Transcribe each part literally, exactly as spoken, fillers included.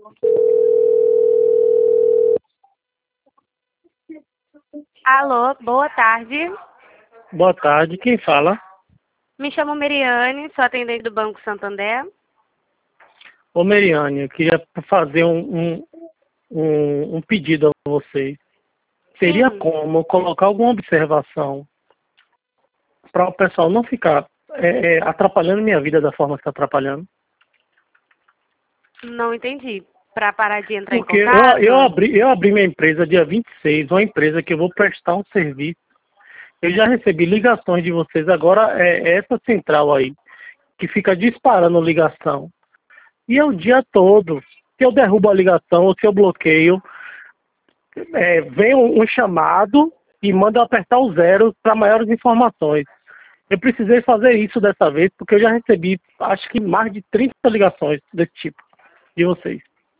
Alô, boa tarde. Boa tarde, quem fala? Me chamo Meriane, sou atendente do Banco Santander. Ô Meriane, eu queria fazer um, um, um, um pedido a vocês. Seria Sim. como colocar alguma observação para o pessoal não ficar é, é, atrapalhando minha vida da forma que está atrapalhando? Não entendi. Para parar de entrar Porque em eu, contato? eu, abri, eu abri minha empresa dia vinte e seis, uma empresa que eu vou prestar um serviço. Eu já recebi ligações de vocês, agora é, é essa central aí, que fica disparando ligação. E é o dia todo. Se eu derrubo a ligação ou se eu bloqueio, é, vem um, um chamado e manda eu apertar o zero para maiores informações. Eu precisei fazer isso dessa vez, porque eu já recebi, acho que mais de trinta ligações desse tipo, de vocês.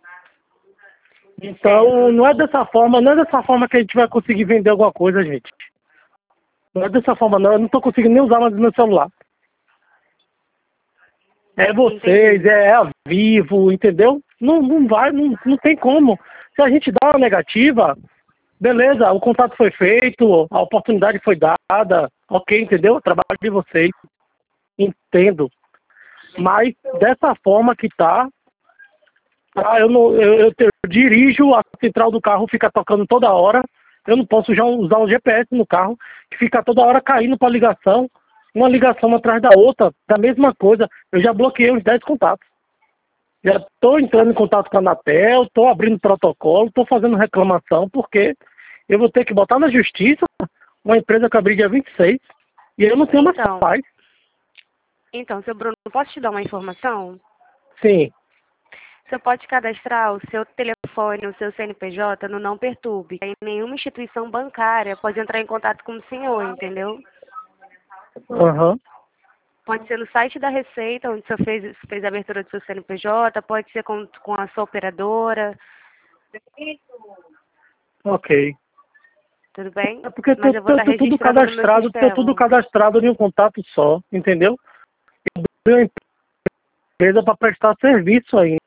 Então, não é dessa forma, não é dessa forma que a gente vai conseguir vender alguma coisa, gente. Não é dessa forma, não. Eu não estou conseguindo nem usar mais o meu celular. É vocês, Entendi. é a Vivo, entendeu? Não, não vai, não, não tem como. Se a gente dá uma negativa, beleza, o contato foi feito, a oportunidade foi dada, ok, entendeu? O trabalho de vocês, entendo. Mas dessa forma que tá, tá eu, não, eu, eu, te- eu dirijo, a central do carro fica tocando toda hora, eu não posso já usar um G P S no carro, que fica toda hora caindo para ligação, uma ligação atrás da outra, da mesma coisa. Eu já bloqueei uns dez contatos. Já estou entrando em contato com a Anatel, estou abrindo protocolo, estou fazendo reclamação, porque eu vou ter que botar na justiça uma empresa que eu abri dia vinte e seis e eu não tenho mais Então, paz. então, seu Bruno, posso te dar uma informação? Sim. Você pode cadastrar o seu telefone, o seu C N P J no Não Perturbe. Aí nenhuma instituição bancária pode entrar em contato com o senhor, entendeu? Aham. Pode ser no site da Receita, onde você fez, fez a abertura do seu C N P J, pode ser com, com a sua operadora, Ok. tudo bem? É porque eu tô, Mas eu vou tô, estar tô tudo registrando no meu cadastrado, tô tudo sistema. cadastrado em um contato só, entendeu? Eu abri uma empresa para prestar serviço ainda.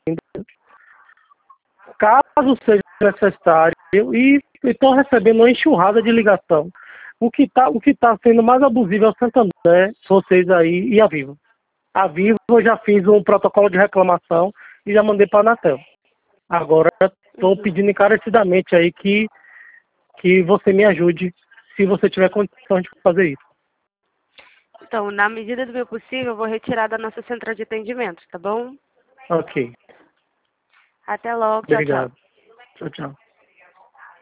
Caso seja necessário, e estou recebendo uma enxurrada de ligação. O que está o que tá sendo mais abusivo é o Santander, vocês aí e a Vivo. A Vivo eu já fiz um protocolo de reclamação e já mandei para a Anatel. Agora estou Uhum. pedindo encarecidamente aí que, que você me ajude, se você tiver condições de fazer isso. Então, na medida do meu possível, eu vou retirar da nossa central de atendimento, tá bom? Ok, Até logo, tchau, tchau. obrigado. Tchau, tchau.